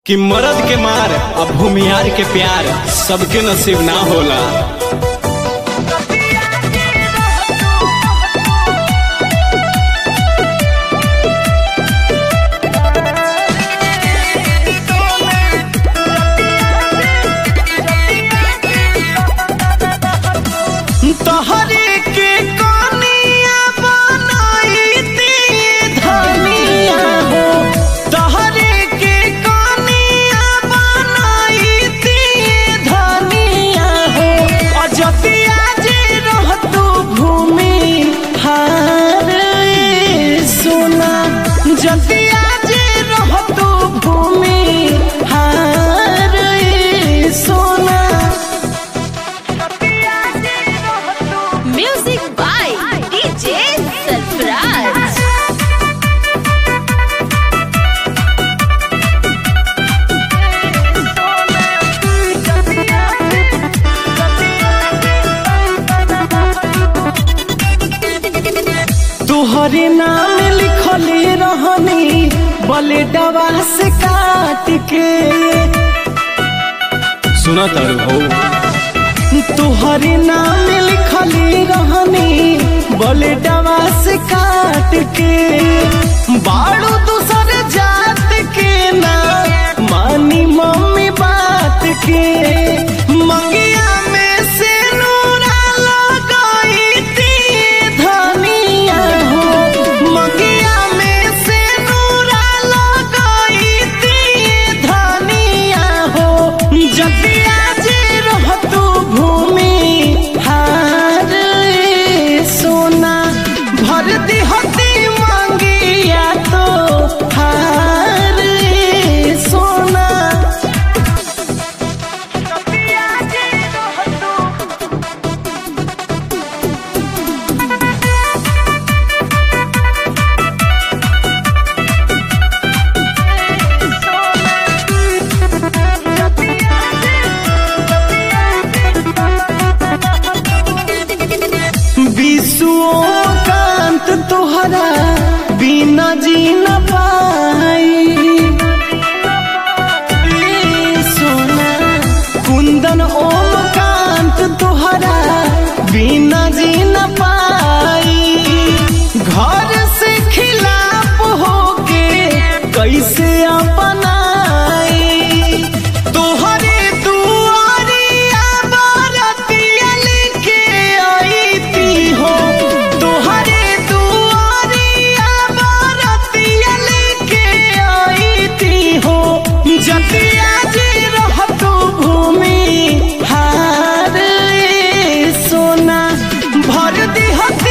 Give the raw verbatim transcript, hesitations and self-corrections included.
कि मर्द के मार अब भूमियार के प्यार सबके नसीब ना होला। तोहरे के कनिया बनाई दी धनिया हो, तोहरे के कनिया बनाई दी धनिया हो। अजतिया जे रहतु भूमि हार सोना, जतिया जे रहतु भूमि हार सोना। Music by D J Sarfraz. तुहरे नाम लिखले रहनी बलेडवा से काट के, सुना तारू हो। तुहरे नाम लिखले रहनी बलेडवा से काट के, बाड़ू दूसर जात के ना मानी मम्मी बात के। मंगिया में से नूरा लगाई दी धनिया हो, मंगिया में से नूरा लगाई दी धनिया हो। जतिया जे रहतु भूमि हार सोना, भर दी होती मंगिया तो हार सोना। विश्वकांत तोहरा बिना जी न पाई सोना। कुंदन ओमकांत तोहरा बिना जी न पाई। घर से खिलाफ होके कैसे अपनाई, तोहरे दुआरिया बरतिया लेके आई ती हो, तोहरे दुआरिया बरतिया लेके आई ती हो। जतिया जे रहतु भूमि हार सोना, भर दी